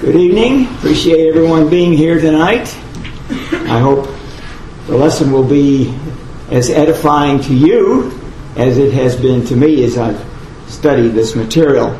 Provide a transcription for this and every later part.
Good evening. Appreciate everyone being here tonight. I hope the lesson will be as edifying to you as it has been to me as I've studied this material.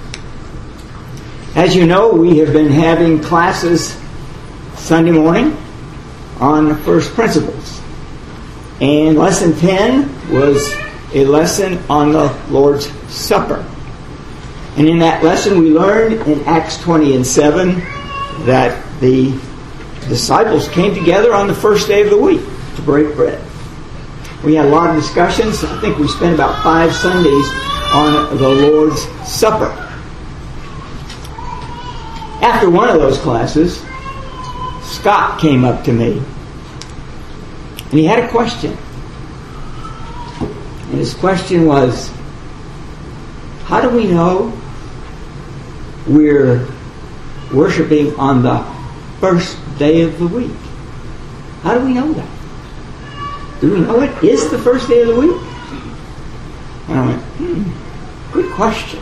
As you know, we have been having classes Sunday morning on first principles. And lesson 10 was a lesson on the Lord's Supper. And in that lesson we learned in Acts 20 and 7 that the disciples came together on the first day of the week to break bread. We had a lot of discussions. I think we spent about 5 Sundays on the Lord's Supper. After one of those classes, Scott came up to me and he had a question. And his question was, how do we know we're worshiping on the first day of the week? How do we know that? Do we know it is the first day of the week? And I went, good question.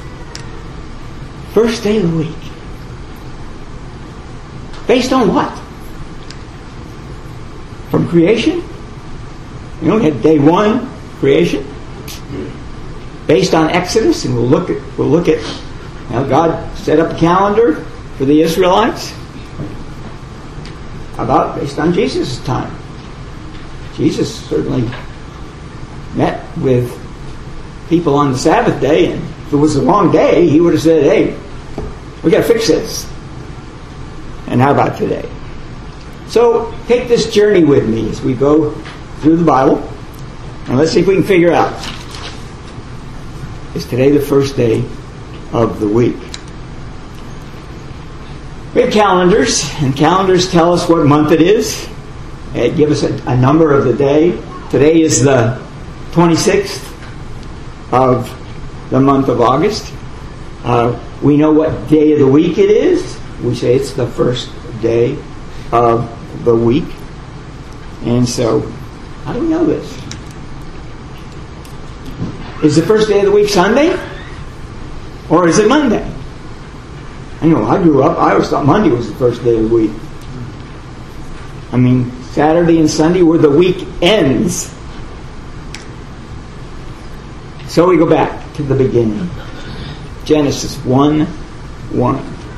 First day of the week. Based on what? From creation? You know, we had day 1, creation. Based on Exodus, and we'll look at how God set up a calendar for the Israelites. How about based on Jesus' time? Jesus certainly met with people on the Sabbath day, and if it was a long day, he would have said, hey, we got to fix this. And how about today? So take this journey with me as we go through the Bible, and let's see if we can figure out, is today the first day of the week? We have calendars, and calendars tell us what month it is. They give us a number of the day. Today is the 26th of the month of August. We know what day of the week it is. We say it's the first day of the week. And so, how do we know this? Is the first day of the week Sunday? Or is it Monday? I know, I grew up, I always thought Monday was the first day of the week. I mean, Saturday and Sunday were the weekends. So we go back to the beginning. Genesis 1:1.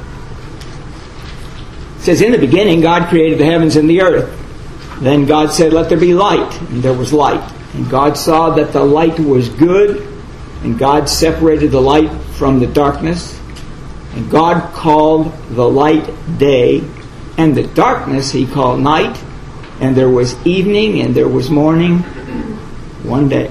It says, in the beginning God created the heavens and the earth. Then God said, let there be light. And there was light. And God saw that the light was good. And God separated the light from the darkness. And God called the light day, and the darkness he called night. And there was evening and there was morning, one day.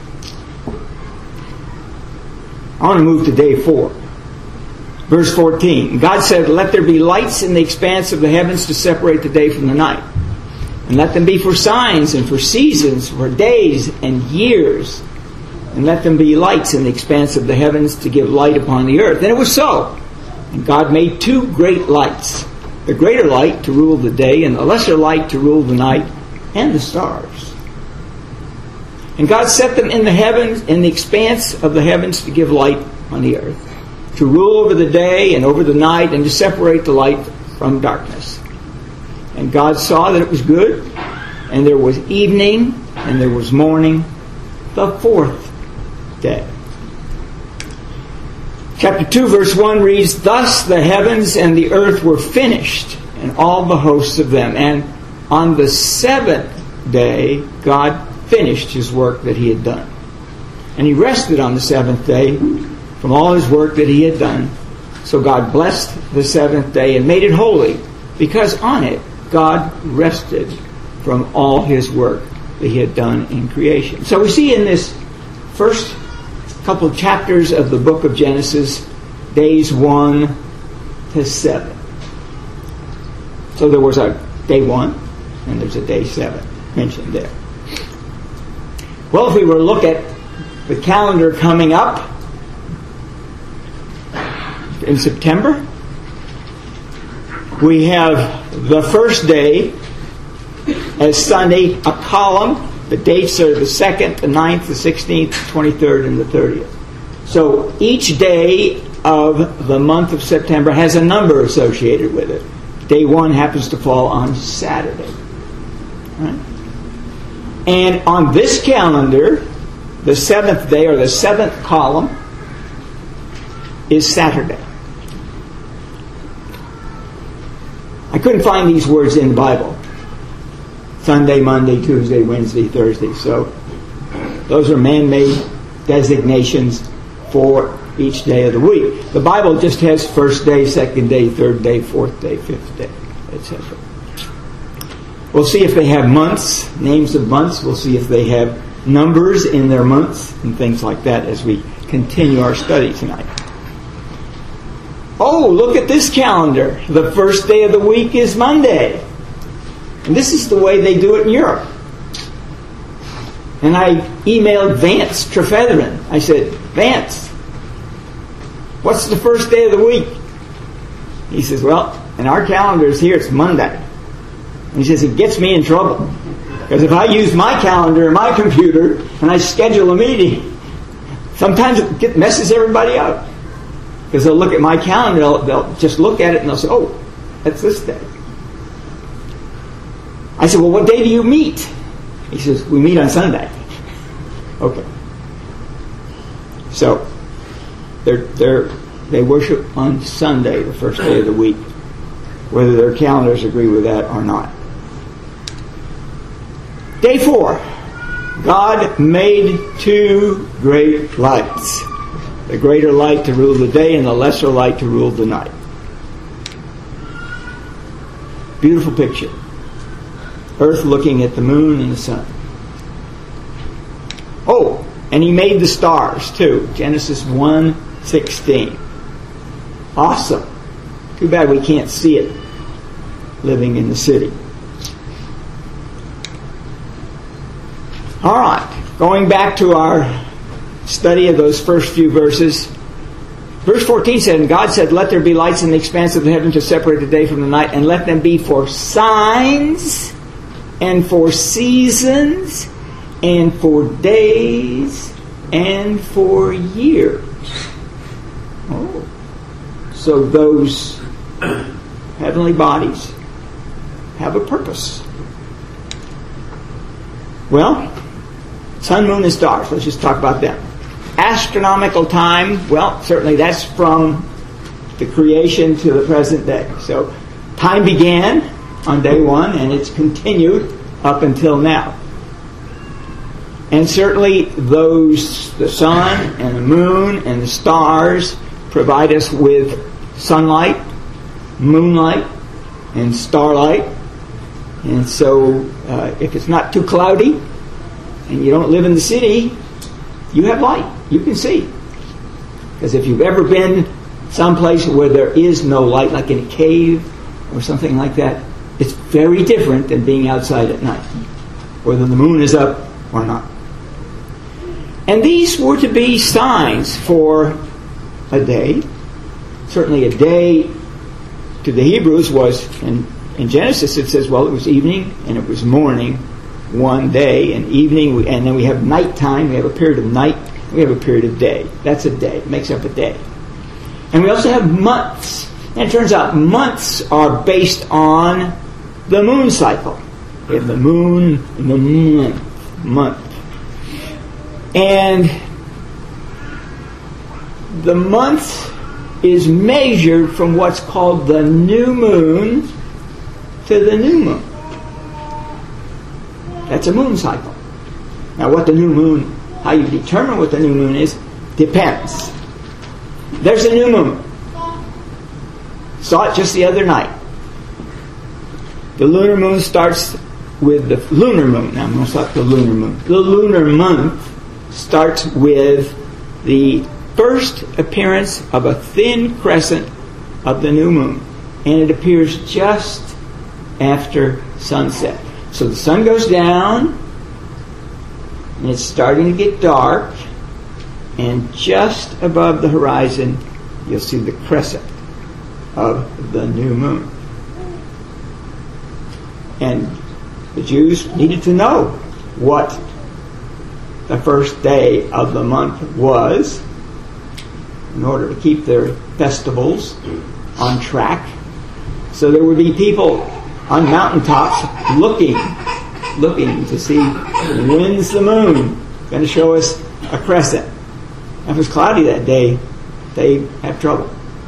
I want to move to day 4. Verse 14. God said, let there be lights in the expanse of the heavens to separate the day from the night. And let them be for signs and for seasons, for days and years. And let them be lights in the expanse of the heavens to give light upon the earth. And it was so. And God made 2 great lights. The greater light to rule the day, and the lesser light to rule the night, and the stars. And God set them in the heavens, in the expanse of the heavens, to give light on the earth, to rule over the day and over the night, and to separate the light from darkness. And God saw that it was good, and there was evening, and there was morning, the 4th day. Chapter 2, verse 1 reads, thus the heavens and the earth were finished, and all the hosts of them. And on the 7th day, God finished his work that he had done. And he rested on the 7th day from all his work that he had done. So God blessed the 7th day and made it holy, because on it God rested from all his work that he had done in creation. So we see in this first couple of chapters of the book of Genesis, days 1 to 7. So there was a day 1 and there's a day 7 mentioned there. Well, if we were to look at the calendar coming up in September, we have the first day as Sunday, a column. The dates are the 2nd, the 9th, the 16th, the 23rd, and the 30th. So each day of the month of September has a number associated with it. Day 1 happens to fall on Saturday. Right? And on this calendar, the 7th day, or the 7th column, is Saturday. I couldn't find these words in the Bible. Sunday, Monday, Tuesday, Wednesday, Thursday. So those are man-made designations for each day of the week. The Bible just has first day, second day, third day, fourth day, fifth day, etc. We'll see if they have months, names of months. We'll see if they have numbers in their months and things like that as we continue our study tonight. Oh, look at this calendar. The first day of the week is Monday. And this is the way they do it in Europe. And I emailed Vance Trefetheren. I said, Vance, what's the first day of the week? He says, well, in our calendars here, it's Monday. And he says, it gets me in trouble. Because if I use my calendar and my computer and I schedule a meeting, sometimes it messes everybody up. Because they'll look at my calendar, they'll just look at it and they'll say, oh, that's this day. I said, well, what day do you meet? He says, we meet on Sunday. Okay. So, they worship on Sunday, the first day of the week, whether their calendars agree with that or not. Day 4. God made 2 great lights. The greater light to rule the day and the lesser light to rule the night. Beautiful picture. Earth looking at the moon and the sun. Oh, and he made the stars too. Genesis 1:16. Awesome. Too bad we can't see it living in the city. All right, going back to our study of those first few verses. Verse 14 said, and God said, let there be lights in the expanse of the heaven to separate the day from the night, and let them be for signs and for seasons and for days and for years. Oh. So those heavenly bodies have a purpose. Well, sun, moon, and stars. Let's just talk about them. Astronomical time, well, certainly that's from the creation to the present day. So time began on day 1 and it's continued up until now. And certainly the sun and the moon and the stars provide us with sunlight, moonlight, and starlight. And so if it's not too cloudy and you don't live in the city, you have light. You can see. Because if you've ever been someplace where there is no light, like in a cave or something like that, it's very different than being outside at night, whether the moon is up or not. And these were to be signs for a day. Certainly a day to the Hebrews was, in Genesis it says, well, it was evening and it was morning one day, and evening, and then we have nighttime, we have a period of night, we have a period of day. That's a day. It makes up a day. And we also have months. And it turns out months are based on the moon cycle. We have the moon and the month. And the month is measured from what's called the new moon to the new moon. That's a moon cycle. Now what the new moon, how you determine what the new moon is, depends. There's a new moon. Saw it just the other night. The lunar moon starts with the lunar moon. Now I'm going to start the lunar moon. The lunar month starts with the first appearance of a thin crescent of the new moon. And it appears just after sunset. So the sun goes down, and it's starting to get dark, and just above the horizon, you'll see the crescent of the new moon. And the Jews needed to know what the first day of the month was. in order to keep their festivals on track. So there would be people on mountaintops looking to see when's the moon going to show us a crescent. If it was cloudy that day, they have trouble.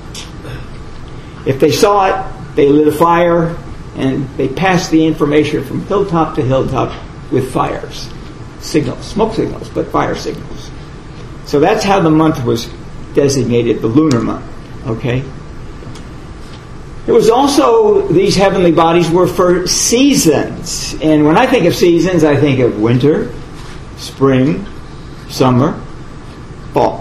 If they saw it, they lit a fire, and they passed the information from hilltop to hilltop with fires. Signals, smoke signals, but fire signals. So that's how the month was designated, the lunar month. Okay? It was also, these heavenly bodies were for seasons. And when I think of seasons, I think of winter, spring, summer, fall.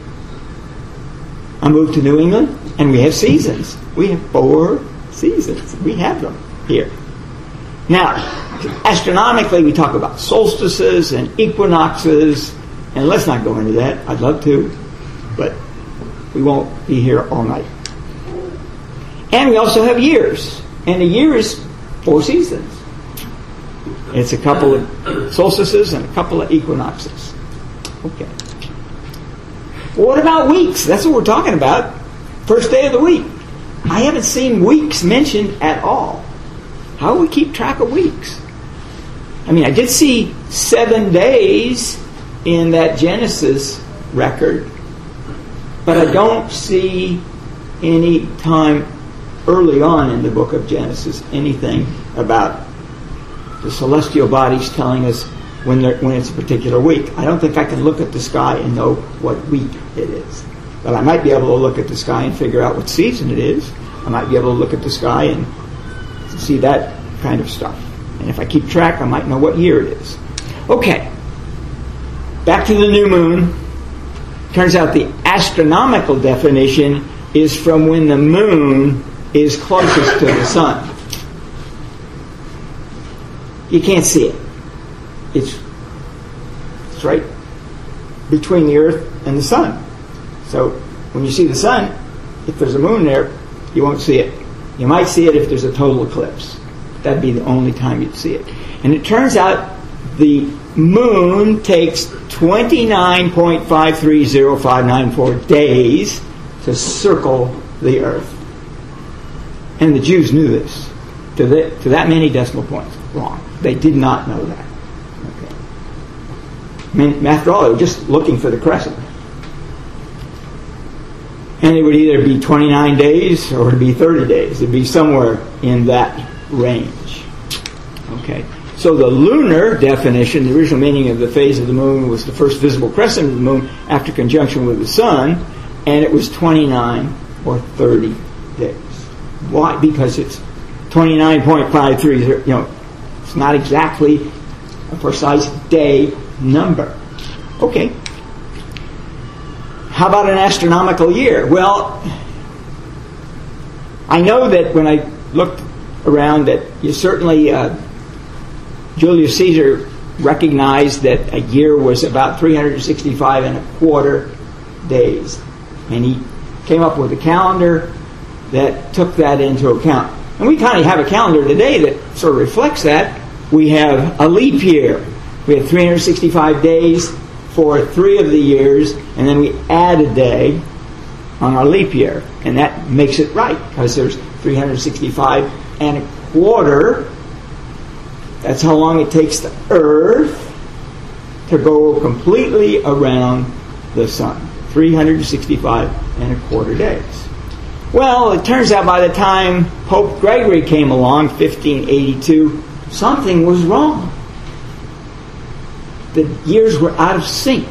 I moved to New England, and we have seasons. We have 4 seasons. We have them here. Now, astronomically, we talk about solstices and equinoxes, and let's not go into that. I'd love to, but we won't be here all night. And we also have years, and a year is 4 seasons. It's a couple of solstices and a couple of equinoxes. Okay. Well, what about weeks? That's what we're talking about. First day of the week. I haven't seen weeks mentioned at all. How do we keep track of weeks? I mean, I did see 7 days in that Genesis record, but I don't see any time early on in the book of Genesis anything about the celestial bodies telling us when it's a particular week. I don't think I can look at the sky and know what week it is. But I might be able to look at the sky and figure out what season it is. I might be able to look at the sky and see that kind of stuff. And if I keep track, I might know what year it is. Okay. Back to the new moon. Turns out the astronomical definition is from when the moon is closest to the sun. You can't see it. It's right between the earth and the sun. So when you see the sun, if there's a moon there, you won't see it. You might see it if there's a total eclipse. That'd be the only time you'd see it. And it turns out the moon takes 29.530594 days to circle the earth. And the Jews knew this. To that many decimal points. Wrong. They did not know that. Okay. I mean, after all, they were just looking for the crescent. And it would either be 29 days or it would be 30 days. It would be somewhere in that range. Okay. So the lunar definition, the original meaning of the phase of the moon, was the first visible crescent of the moon after conjunction with the sun, and it was 29 or 30 days. Why? Because it's 29.530. It's not exactly a precise day number. Okay. How about an astronomical year? Well, I know that when I looked around that you certainly Julius Caesar recognized that a year was about 365 and a quarter days. And he came up with a calendar that took that into account. And we kind of have a calendar today that sort of reflects that. We have a leap year. We have 365 days for 3 of the years, and then we add a day on our leap year. And that makes it right, because there's 365 and a quarter. That's how long it takes the Earth to go completely around the sun. 365 and a quarter days. Well, it turns out by the time Pope Gregory came along, 1582, something was wrong. The years were out of sync.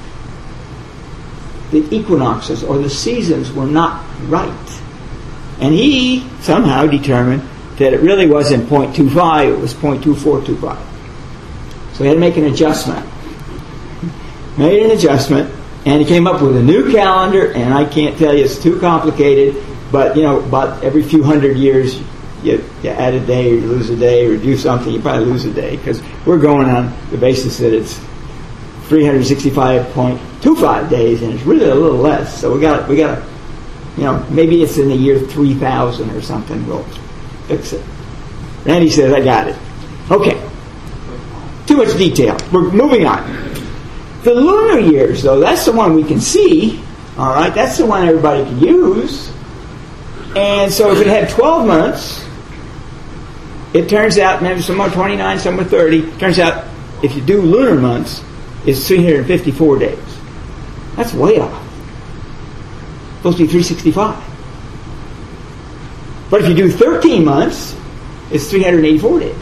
The equinoxes or the seasons were not right. And he somehow determined that it really wasn't 0.25, it was 0.2425. So he had to make an adjustment. Made an adjustment, and he came up with a new calendar, and I can't tell you, it's too complicated, but about every few hundred years you add a day, or you lose a day, or do something, you probably lose a day, because we're going on the basis that it's 365.25 days, and it's really a little less. So we got to, maybe it's in the year 3000 or something. We'll fix it. Randy says, I got it. Okay. Too much detail. We're moving on. The lunar years, though, that's the one we can see. All right, that's the one everybody can use. And so if it had 12 months, it turns out, maybe some are 29, some are 30. It turns out, if you do lunar months, it's 354 days. That's way off. It's supposed to be 365. But if you do 13 months, it's 384 days.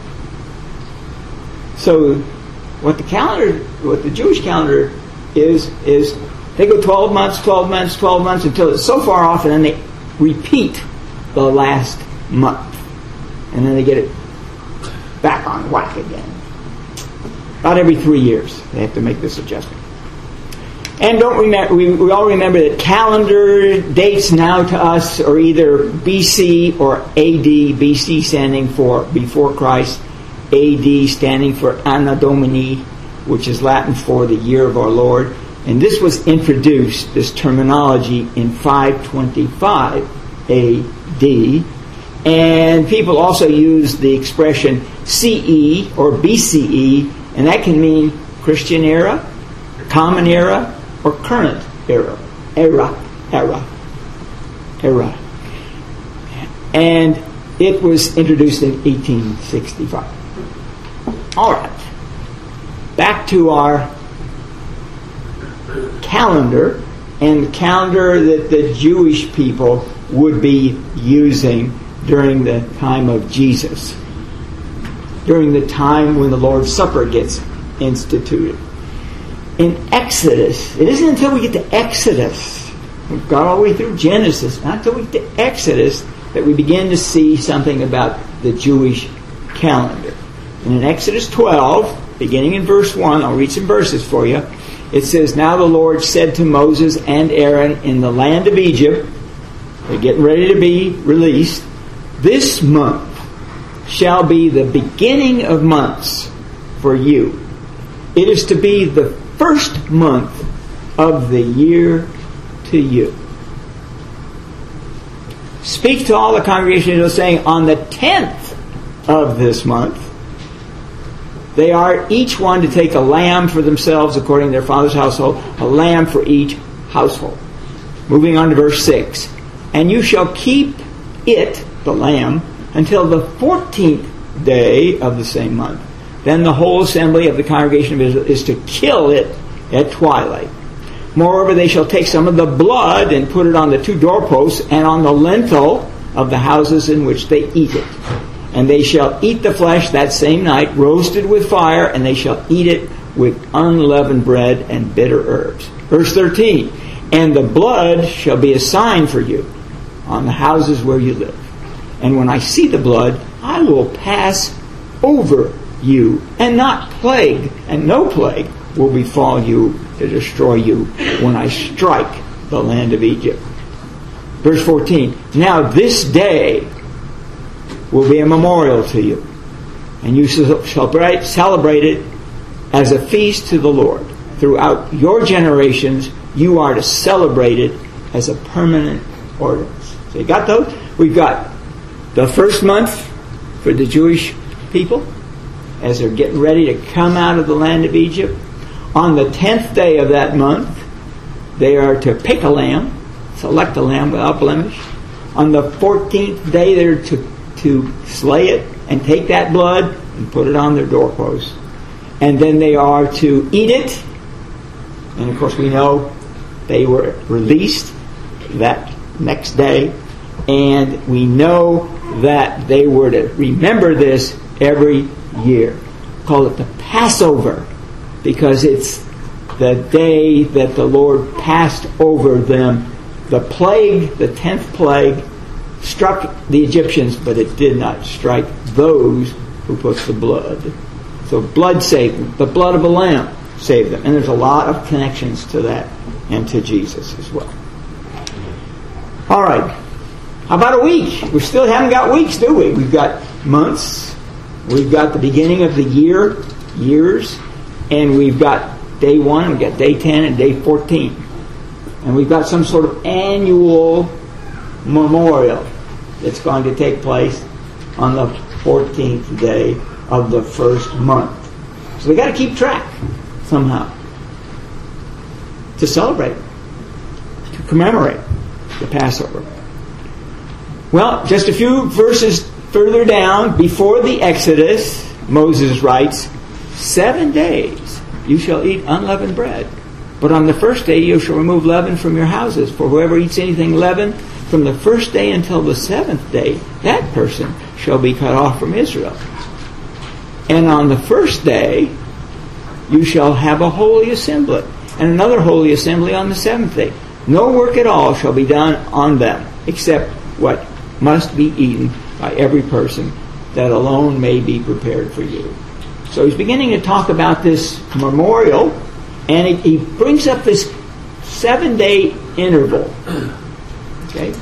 So what the Jewish calendar is they go 12 months, 12 months, 12 months until it's so far off, and then they repeat the last month. And then they get it back on whack again. About every 3 years they have to make this adjustment. And we all remember that calendar dates now to us are either BC or AD, BC standing for before Christ, AD standing for Anno Domini, which is Latin for the year of our Lord. And this was introduced, this terminology, in 525 AD. And people also use the expression CE or BCE, and that can mean Christian era, common era, or current era. And it was introduced in 1865. All right. Back to our calendar, and the calendar that the Jewish people would be using during the time of Jesus, during the time when the Lord's Supper gets instituted. In Exodus, it isn't until we get to Exodus, we've got all the way through Genesis, not until we get to Exodus that we begin to see something about the Jewish calendar. And in Exodus 12, beginning in verse 1, I'll read some verses for you. It says, "Now the Lord said to Moses and Aaron in the land of Egypt," they're getting ready to be released, "This month shall be the beginning of months for you. It is to be the first month of the year to you. Speak to all the congregation of Israel, saying, on the 10th of this month, they are each one to take a lamb for themselves according to their father's household, a lamb for each household." Moving on to verse 6. "And you shall keep it," the lamb, "until the 14th day of the same month. Then the whole assembly of the congregation of Israel is to kill it at twilight. Moreover, they shall take some of the blood and put it on the 2 doorposts and on the lintel of the houses in which they eat it. And they shall eat the flesh that same night, roasted with fire, and they shall eat it with unleavened bread and bitter herbs." Verse 13. "And the blood shall be a sign for you on the houses where you live. And when I see the blood, I will pass over you, and not plague, and no plague will befall you to destroy you when I strike the land of Egypt." Verse 14. "Now this day will be a memorial to you, and you shall celebrate it as a feast to the Lord. Throughout your generations, you are to celebrate it as a permanent ordinance." So you got those? We've got the first month for the Jewish people as they're getting ready to come out of the land of Egypt. On the 10th day of that month, they are to pick a lamb, select a lamb without blemish. On the 14th day, they're to slay it and take that blood and put it on their doorposts. And then they are to eat it. And of course we know they were released that next day. And we know that they were to remember this every year. Call it the Passover, because it's the day that the Lord passed over them. The plague, the 10th plague, struck the Egyptians, but it did not strike those who put the blood. So blood saved them. The blood of a lamb saved them. And there's a lot of connections to that and to Jesus as well. All right. How about a week? We still haven't got weeks, do we? We've got months. We've got the beginning of the years. And we've got day 1, we've got day 10, and day 14. And we've got some sort of annual memorial that's going to take place on the 14th day of the first month. So we got to keep track somehow to celebrate. commemorate the Passover. Well, just a few verses further down, before the Exodus, Moses writes, 7 days you shall eat unleavened bread. But on the first day you shall remove leaven from your houses. For whoever eats anything leavened from the first day until the 7th day, that person shall be cut off from Israel. And on the first day you shall have a holy assembly, and another holy assembly on the 7th day. No work at all shall be done on them, except what must be eaten by every person, that alone may be prepared for you. So he's beginning to talk about this memorial, and he brings up this 7-day interval. Okay?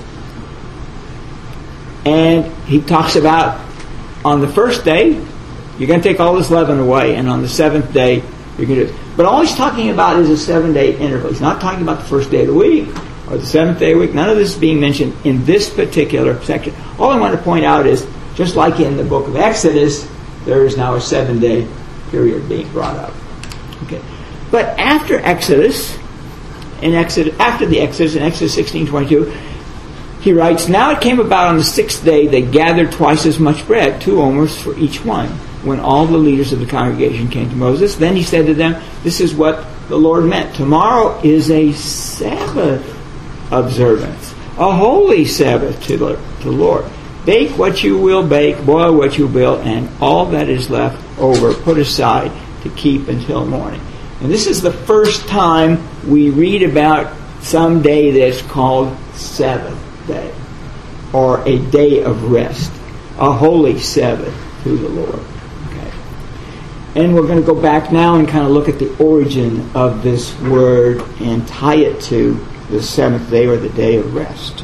And he talks about on the first day, you're going to take all this leaven away, and on the 7th day, you're going to... But all he's talking about is a 7-day interval. He's not talking about the first day of the week or the 7th day of the week. None of this is being mentioned in this particular section. All I want to point out is, just like in the book of Exodus, there is now a 7-day period being brought up. Okay. But after the Exodus, in Exodus 16:22, he writes, Now it came about on the 6th day they gathered twice as much bread, 2 omers for each one, when all the leaders of the congregation came to Moses. Then he said to them, This is what the Lord meant. Tomorrow is a Sabbath observance, a holy Sabbath to the Lord. Bake what you will bake, boil what you will, and all that is left over put aside to keep until morning. And this is the first time we read about some day that's called Sabbath day, or a day of rest, a holy Sabbath to the Lord. Okay. And we're going to go back now and kind of look at the origin of this word and tie it to the 7th day, or the day of rest.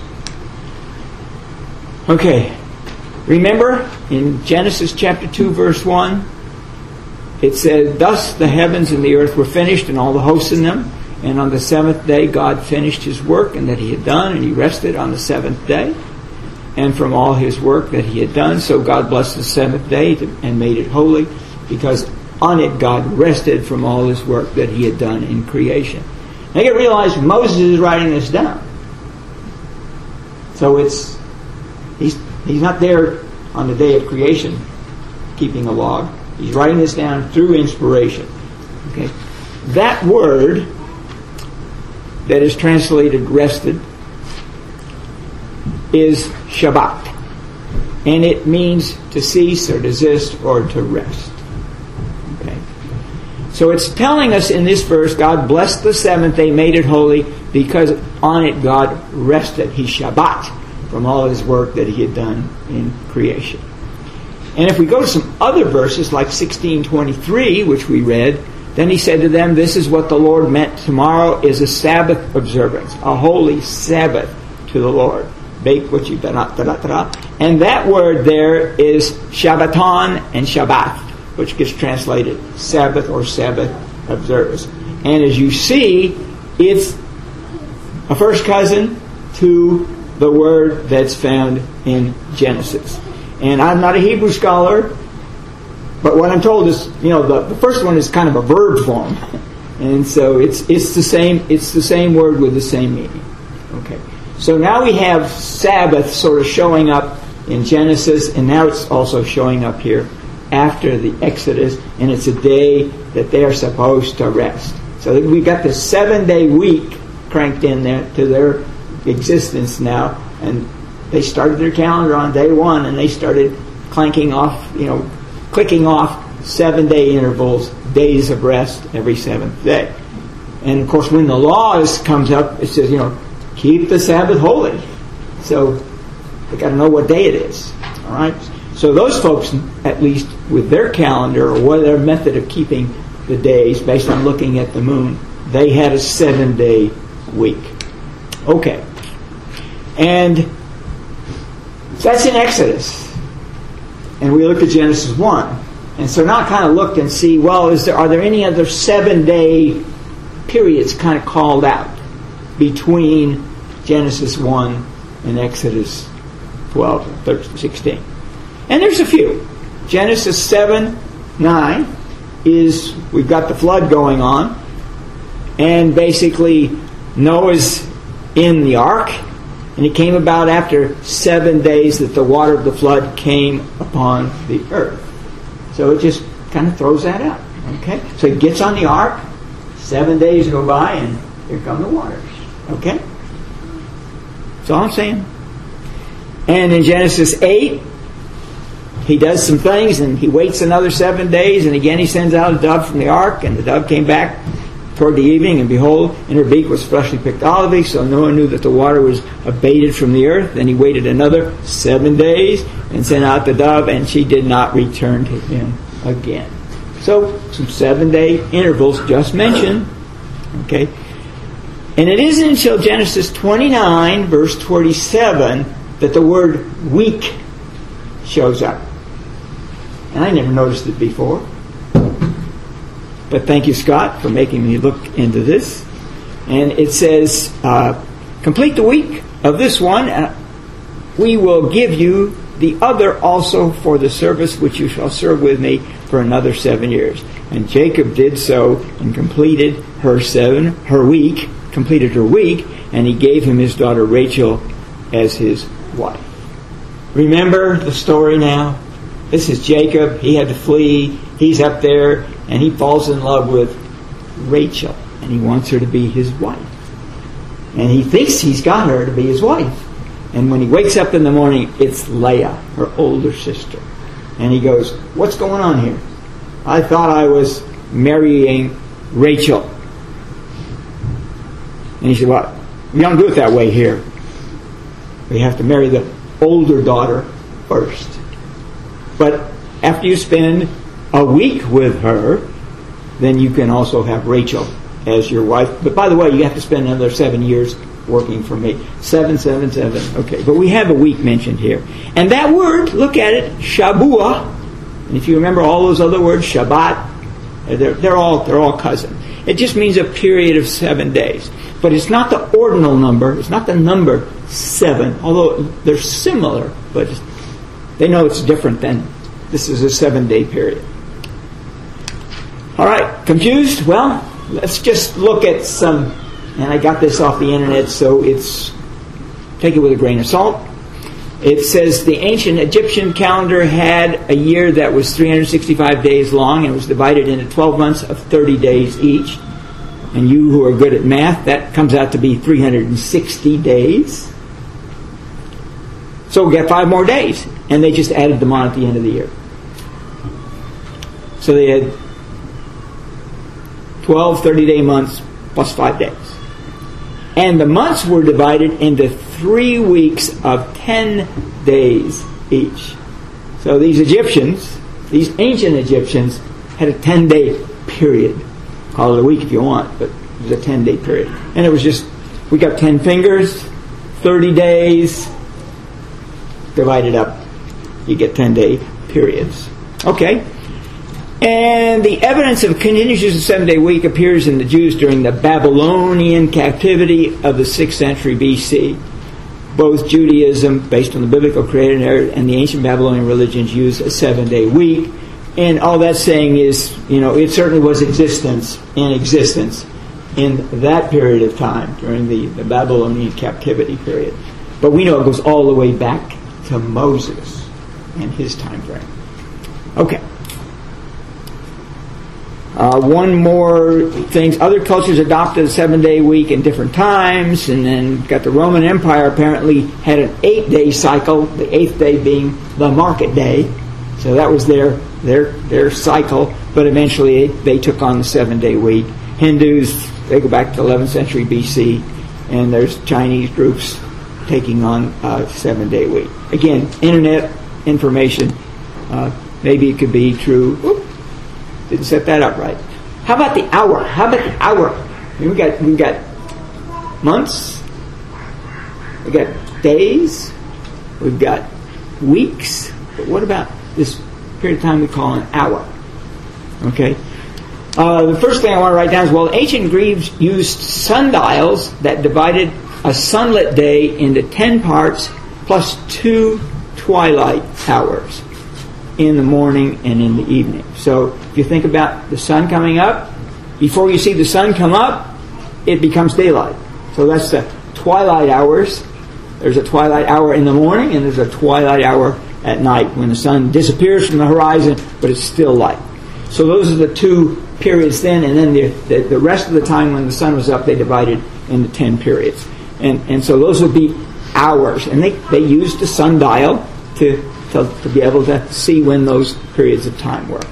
Okay, remember in Genesis chapter 2 verse 1, it said, Thus the heavens and the earth were finished, and all the hosts in them. And on the 7th day God finished His work and that He had done, and He rested on the 7th day. And from all His work that He had done, so God blessed the 7th day and made it holy, because on it God rested from all His work that He had done in creation. Now you got to realize Moses is writing this down. So he's not there on the day of creation keeping a log. He's writing this down through inspiration. Okay, that word that is translated rested is Shabbat, and it means to cease or desist or to rest. Okay, so it's telling us in this verse, God blessed the 7th day, made it holy, because on it God rested. He Shabbat from all His work that He had done in creation. And if we go to some other verses, like 16:23, which we read, then he said to them, This is what the Lord meant. Tomorrow is a Sabbath observance, a holy Sabbath to the Lord. Bake what you... And that word there is Shabbaton and Shabbat, which gets translated Sabbath or Sabbath observance. And as you see, it's a first cousin to the word that's found in Genesis. And I'm not a Hebrew scholar, but what I'm told is, the first one is kind of a verb form, and so it's the same word with the same meaning. Okay, so now we have Sabbath sort of showing up in Genesis, and now it's also showing up here after the Exodus, and it's a day that they are supposed to rest. So we've got the 7-day week cranked in there to their existence now, and they started their calendar on day 1, and they started clicking off 7-day intervals, days of rest every 7th day. And of course, when the law comes up, it says, keep the Sabbath holy. So they got to know what day it is. All right. So those folks, at least with their calendar or their method of keeping the days based on looking at the moon, they had a 7-day week. Okay. And that's in Exodus. And we looked at Genesis 1. And so now I kind of looked and see, well, are there any other 7-day periods kind of called out between Genesis 1 and Exodus 12, 13, 16? And there's a few. Genesis 7:9 is, we've got the flood going on, and basically Noah's in the ark, and it came about after 7 days that the water of the flood came upon the earth. So it just kind of throws that out. Okay? So he gets on the ark, 7 days go by, and here come the waters. Okay? That's all I'm saying. And in Genesis 8, he does some things, and he waits another 7 days, and again he sends out a dove from the ark, and the dove came back toward the evening, and behold, in her beak was freshly picked olive leaf, so Noah knew that the water was abated from the earth. Then he waited another 7 days, and sent out the dove, and she did not return to him again. So, some 7-day intervals just mentioned. Okay? And it isn't until Genesis 29, verse 27, that the word week shows up. And I never noticed it before. But thank you, Scott, for making me look into this. And it says, complete the week of this one. We will give you the other also for the service which you shall serve with me for another 7 years. And Jacob did so and completed her week, and he gave him his daughter Rachel as his wife. Remember the story now? This is Jacob. He had to flee. He's up there, and he falls in love with Rachel, and he wants her to be his wife. And he thinks he's got her to be his wife. And when he wakes up in the morning, it's Leah, her older sister. And he goes, what's going on here? I thought I was marrying Rachel. And he said, well, we don't do it that way here. We have to marry the older daughter first. But after you spend a week with her, then you can also have Rachel as your wife. But by the way, you have to spend another 7 years working for me. 7, 7, 7. Okay, but we have a week mentioned here. And that word, look at it, Shabuah. And if you remember all those other words, Shabbat, they're all cousin. It just means a period of 7 days. But it's not the ordinal number. It's not the number 7. Although they're similar, but they know it's different than this is a 7-day period. All right, confused? Well, let's just look at some, and I got this off the internet, so take it with a grain of salt. It says the ancient Egyptian calendar had a year that was 365 days long and was divided into 12 months of 30 days each. And you who are good at math, that comes out to be 360 days. So we got 5 more days. And they just added them on at the end of the year. So they had 12 30-day months plus 5 days. And the months were divided into 3 weeks of 10 days each. So these Egyptians, these ancient Egyptians, had a 10-day period. Call it a week if you want, but it was a 10-day period. And it was just, we got 10 fingers, 30 days, divided up. You get 10-day periods. Okay. And the evidence of continuous use of 7-day week appears in the Jews during the Babylonian captivity of the 6th century BC. Both Judaism, based on the biblical created narrative, and the ancient Babylonian religions use a 7-day week. And all that's saying is, it certainly was in existence in that period of time during the Babylonian captivity period. But we know it goes all the way back to Moses and his time frame. Okay. One more thing. Other cultures adopted a 7-day week in different times, and then got the Roman Empire apparently had an 8-day cycle, the 8th day being the market day. So that was their cycle, but eventually they took on the 7-day week. Hindus, they go back to 11th century BC, and there's Chinese groups taking on a 7-day week. Again, internet information, maybe it could be true. Oop, didn't set that up right. How about the hour? I mean, we got months, we got days, we've got weeks, but what about this period of time we call an hour? Okay. The first thing I want to write down is, ancient Greeks used sundials that divided a sunlit day into 10 parts plus 2 twilight hours in the morning and in the evening. So if you think about the sun coming up, before you see the sun come up, it becomes daylight. So that's the twilight hours. There's a twilight hour in the morning, and there's a twilight hour at night when the sun disappears from the horizon, but it's still light. So those are the two periods then, and then the rest of the time when the sun was up, they divided into 10 periods. And so those would be hours. And they used a sundial to be able to see when those periods of time were.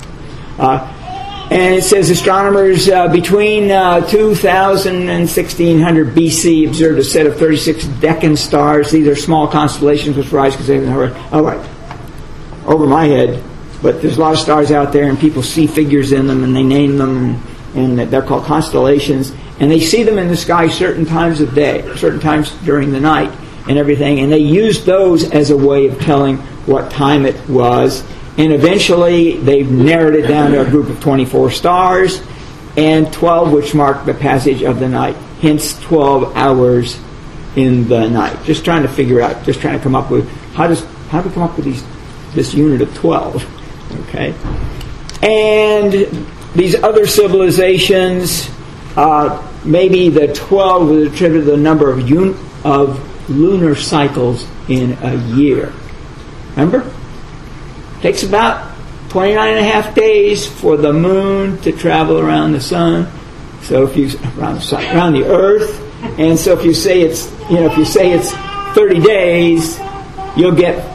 And it says astronomers between 2000 and 1600 BC observed a set of 36 Deccan stars. These are small constellations which rise because they have the horizon. All right, over my head. But there's a lot of stars out there, and people see figures in them, and they name them, and they're called constellations. And they see them in the sky certain times of day, certain times during the night, and everything. And they use those as a way of telling what time it was. And eventually, they've narrowed it down to a group of 24 stars, and 12 which mark the passage of the night. Hence, 12 hours in the night. Just trying to figure out, just trying to come up with, how do we come up with this unit of 12? Okay, and these other civilizations, maybe the 12 was attributed to the number of lunar cycles in a year. Remember? It takes about 29 and a half days for the moon to travel around the sun. So if you around the Earth, and so if you say it's 30 days, you'll get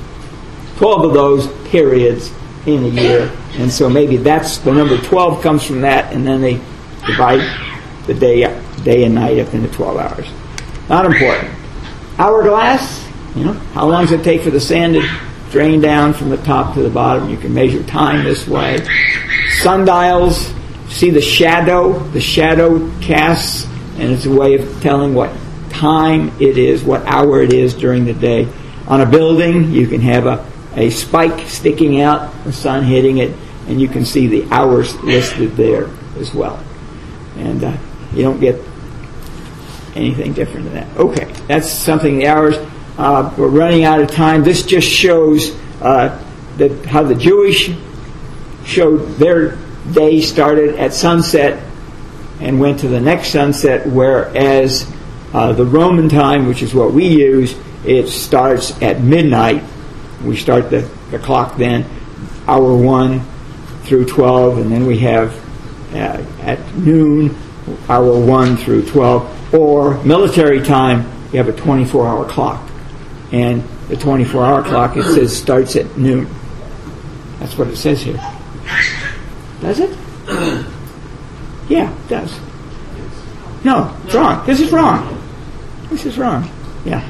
12 of those periods in a year. And so maybe that's the number 12 comes from that, and then they divide the day and night up into 12 hours. Not important. Hourglass, how long does it take for the sand to drain down from the top to the bottom? You can measure time this way. Sundials, see the shadow casts, and it's a way of telling what time it is, what hour it is during the day. On a building, you can have a spike sticking out, the sun hitting it, and you can see the hours listed there as well. And you don't get anything different than that. Okay, that's something, the hours. We're running out of time. This just shows how the Jewish showed their day started at sunset and went to the next sunset, whereas the Roman time, which is what we use, it starts at midnight. We start the clock then, hour 1 through 12, and then we have at noon, hour 1 through 12. Or military time, you have a 24-hour clock. And the 24-hour clock, it says, starts at noon. That's what it says here. Does it? Yeah, it does. No, it's wrong. This is wrong. This is wrong. Yeah.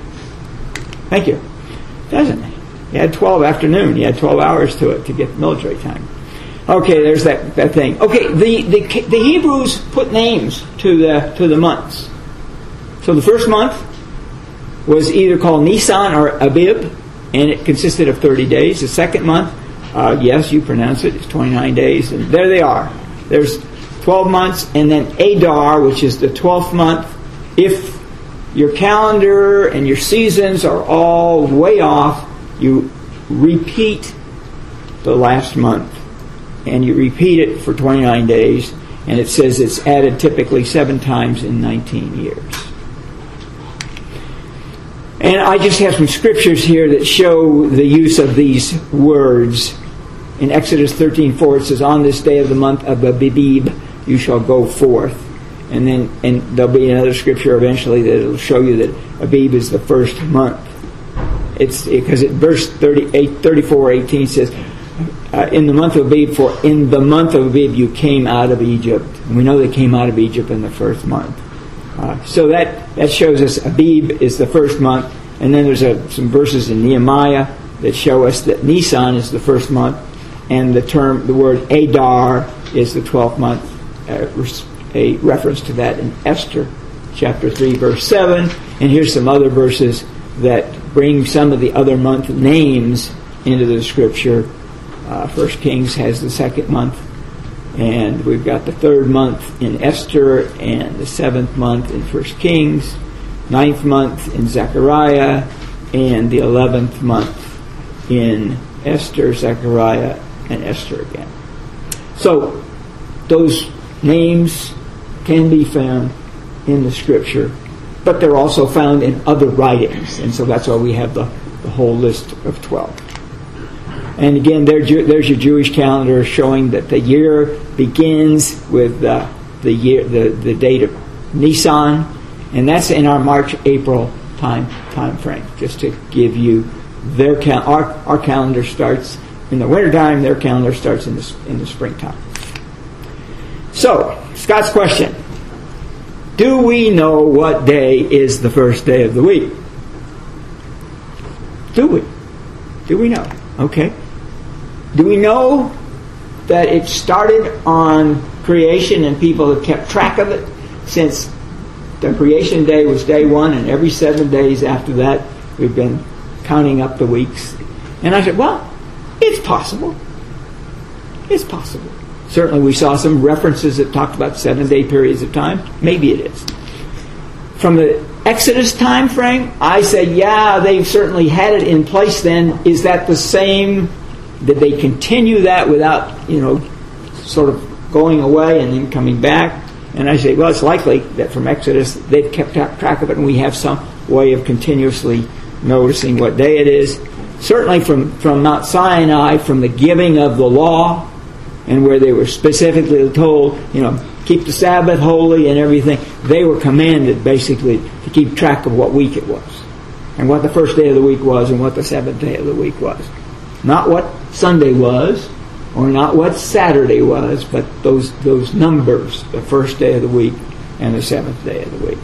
Thank you. Doesn't it? You had 12 afternoon. You had 12 hours to it to get military time. Okay, there's that thing. Okay, the Hebrews put names to the months. So the first month was either called Nisan or Abib, and it consisted of 30 days. The second month, yes, you pronounce it, it's 29 days, and there they are. There's 12 months, and then Adar, which is the 12th month. If your calendar and your seasons are all way off, you repeat the last month, and you repeat it for 29 days, and it says it's added typically 7 times in 19 years. And I just have some scriptures here that show the use of these words. In Exodus 13:4 it says, "On this day of the month of Abib you shall go forth." And there'll be another scripture eventually that will show you that Abib is the first month. It's because verse 34:18 says, "In the month of Abib, for in the month of Abib you came out of Egypt." And we know they came out of Egypt in the first month. So that shows us Abib is the first month. And then there's some verses in Nehemiah that show us that Nisan is the first month, and the word Adar is the 12th month. A reference to that in Esther chapter 3 verse 7. And here's some other verses that bring some of the other month names into the scripture. 1 Kings has the second month, and we've got the third month in Esther, and the 7th month in 1 Kings, 9th month in Zechariah, and the 11th month in Esther, Zechariah, and Esther again. So those names can be found in the scripture but they're also found in other writings. And so that's why we have the whole list of 12. And again, there's your Jewish calendar showing that the year begins with the date of Nisan, and that's in our March-April time frame. Just to give you their our calendar starts in the wintertime. Their calendar starts in the springtime. So, Scott's question: do we know what day is the first day of the week? Do we? Do we know? Okay. Do we know that it started on creation and people have kept track of it since the creation day was day 1, and every 7 days after that we've been counting up the weeks? And I said, well, it's possible. It's possible. Certainly we saw some references that talked about 7-day periods of time. Maybe it is. From the Exodus time frame, I say, yeah, they certainly had it in place then. Is that the same? Did they continue that without, sort of going away and then coming back? And I say, well, it's likely that from Exodus they've kept track of it, and we have some way of continuously noticing what day it is. Certainly from Mount Sinai, from the giving of the law, and where they were specifically told, keep the Sabbath holy and everything, they were commanded basically to keep track of what week it was, and what the first day of the week was, and what the seventh day of the week was. Not what Sunday was, or not what Saturday was, but those numbers, the first day of the week and the seventh day of the week.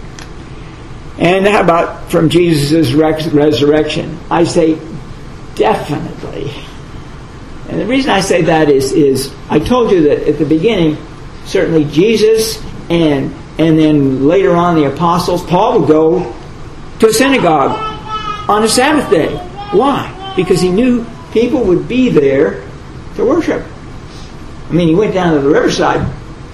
And how about from Jesus' resurrection? I say definitely. And the reason I say that is I told you that at the beginning, certainly Jesus and then later on the apostles, Paul would go to a synagogue on a Sabbath day. Why? Because he knew people would be there to worship. I mean, he went down to the riverside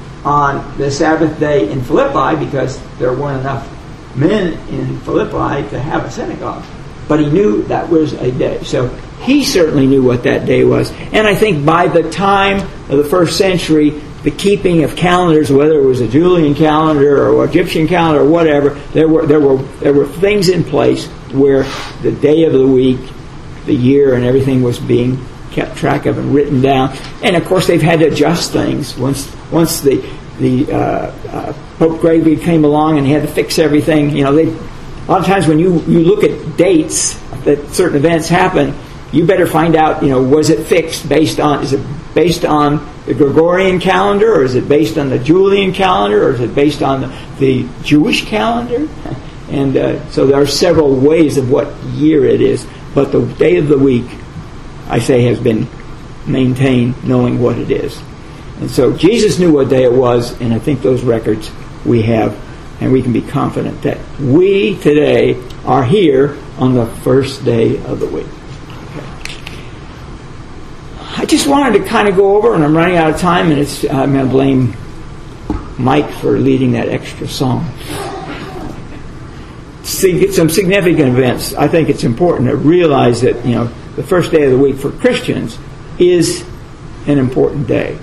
on the Sabbath day in Philippi because there weren't enough men in Philippi to have a synagogue. But he knew that was a day. So he certainly knew what that day was. And I think by the time of the first century, the keeping of calendars, whether it was a Julian calendar or Egyptian calendar or whatever, there were things in place where the day of the week, the year, and everything was being kept track of and written down. And of course, they've had to adjust things once the Pope Gregory came along and he had to fix everything. A lot of times when you look at dates that certain events happen, you better find out, was it fixed is it based on the Gregorian calendar, or is it based on the Julian calendar, or is it based on the Jewish calendar? And so there are several ways of what year it is. But the day of the week, I say, has been maintained knowing what it is. And so Jesus knew what day it was, and I think those records we have, and we can be confident that we today are here on the first day of the week. Okay. I just wanted to kind of go over, and I'm running out of time, and I'm going to blame Mike for leading that extra song. Some significant events. I think it's important to realize that the first day of the week for Christians is an important day,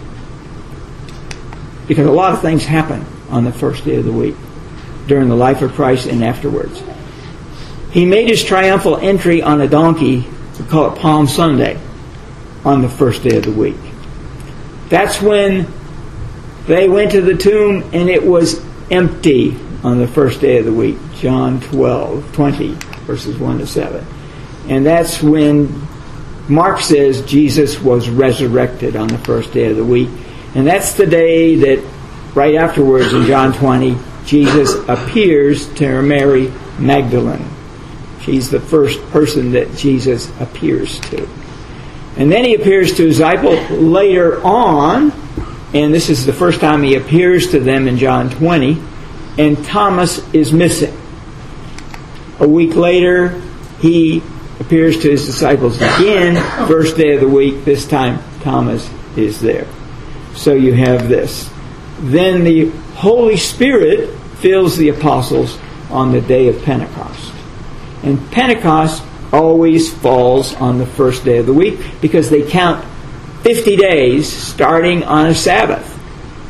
because a lot of things happen on the first day of the week during the life of Christ and afterwards. He made his triumphal entry on a donkey. We call it Palm Sunday, on the first day of the week. That's when they went to the tomb and it was empty on the first day of the week. John 20, verses 1 to 7. And that's when Mark says Jesus was resurrected on the first day of the week. And that's the day that, right afterwards in John 20, Jesus appears to Mary Magdalene. She's the first person that Jesus appears to. And then he appears to his disciples later on, and this is the first time he appears to them in John 20, and Thomas is missing. A week later, he appears to his disciples again, first day of the week. This time, Thomas is there. So you have this. Then the Holy Spirit fills the apostles on the day of Pentecost. And Pentecost always falls on the first day of the week because they count 50 days starting on a Sabbath.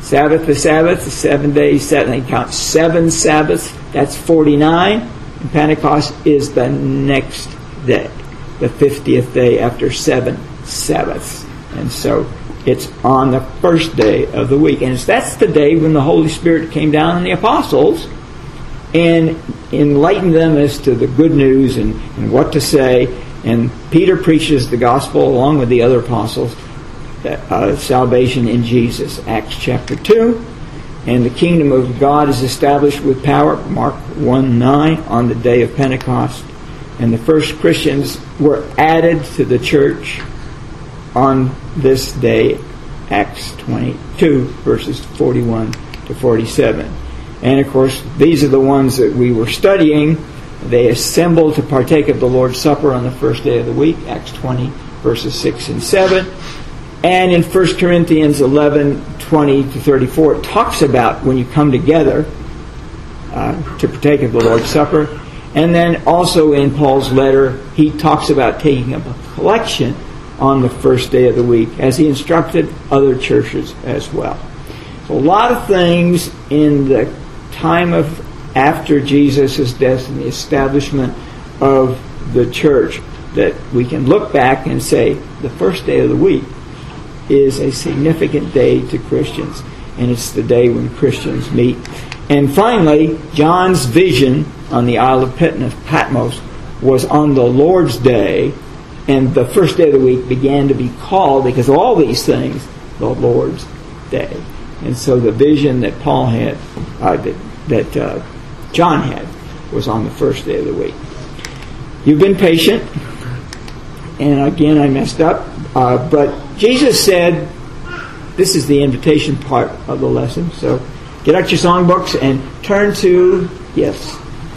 Sabbath to Sabbath, the 7 days, they count 7 Sabbaths, that's 49. And Pentecost is the next day, the 50th day after 7 Sabbaths. And so it's on the first day of the week. And that's the day when the Holy Spirit came down on the apostles and enlightened them as to the good news and what to say. And Peter preaches the gospel along with the other apostles, salvation in Jesus, Acts chapter 2. And the kingdom of God is established with power, Mark 1:9, on the day of Pentecost. And the first Christians were added to the church on this day, Acts 22, verses 41 to 47. And of course, these are the ones that we were studying. They assembled to partake of the Lord's Supper on the first day of the week, Acts 20, verses 6 and 7. And in 1 Corinthians 11, 20 to 34, it talks about when you come together to partake of the Lord's Supper. And then also in Paul's letter, he talks about taking up a collection on the first day of the week, as he instructed other churches as well. So a lot of things in the time of after Jesus' death and the establishment of the church that we can look back and say the first day of the week is a significant day to Christians, and it's the day when Christians meet. And finally, John's vision on the Isle of Patmos was on the Lord's Day, and the first day of the week began to be called, because of all these things, the Lord's Day. And so the vision that Paul had, that John had, was on the first day of the week. You've been patient, and again I messed up, but Jesus said, this is the invitation part of the lesson, so get out your songbooks and turn to, yes,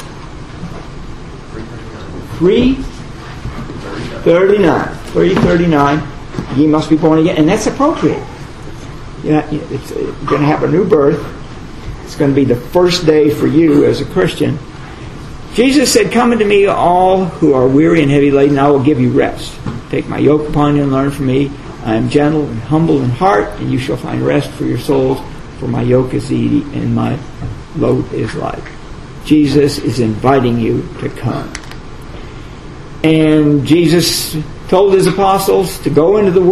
339. Ye must be born again, and that's appropriate. You're going to have a new birth. It's going to be the first day for you as a Christian. Jesus said, come unto me all who are weary and heavy laden, I will give you rest. Take my yoke upon you and learn from me. I am gentle and humble in heart, and you shall find rest for your souls. For my yoke is easy and my load is light. Jesus is inviting you to come. And Jesus told his apostles to go into the world